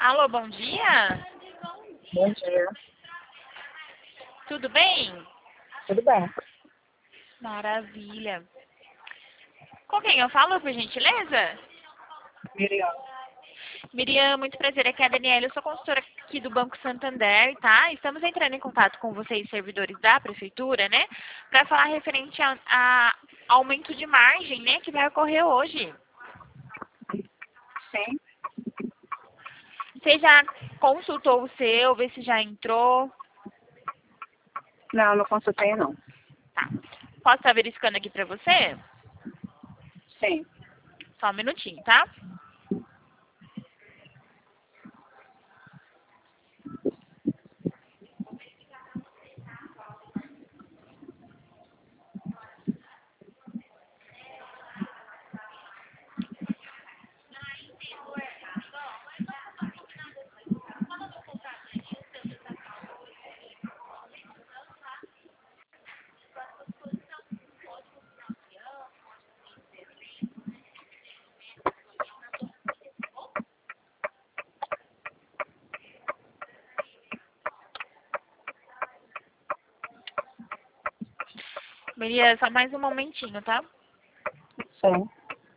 Alô, bom dia? Bom dia. Tudo bem? Tudo bem? Maravilha. Com quem eu falo, por gentileza? Miriam. Miriam, muito prazer. Aqui é a Daniela, eu sou consultora aqui do Banco Santander, tá? Estamos entrando em contato com vocês, servidores da Prefeitura, né? Para falar referente a aumento de margem, né? Que vai ocorrer hoje. Sim. Você já consultou o seu, vê se já entrou? Não consultei, não. Tá. Posso estar verificando aqui para você? Sim. Só um minutinho, tá? Miriam, só mais um momentinho, tá? Sim.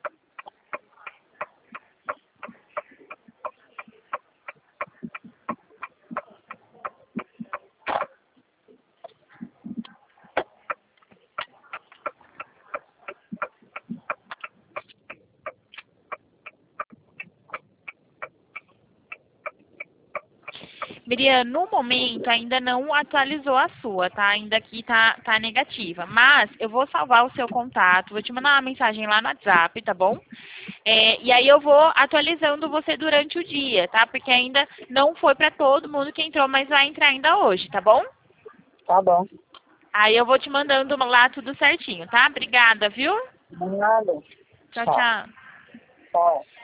Miriam, no momento ainda não atualizou a sua, tá? Ainda aqui tá negativa. Mas eu vou salvar o seu contato, vou te mandar uma mensagem lá no WhatsApp, tá bom? E aí eu vou atualizando você durante o dia, tá? Porque ainda não foi para todo mundo que entrou, mas vai entrar ainda hoje, tá bom? Tá bom. Aí eu vou te mandando lá tudo certinho, tá? Obrigada, viu? Nada. Tchau, Tchau. tchau. Tchau.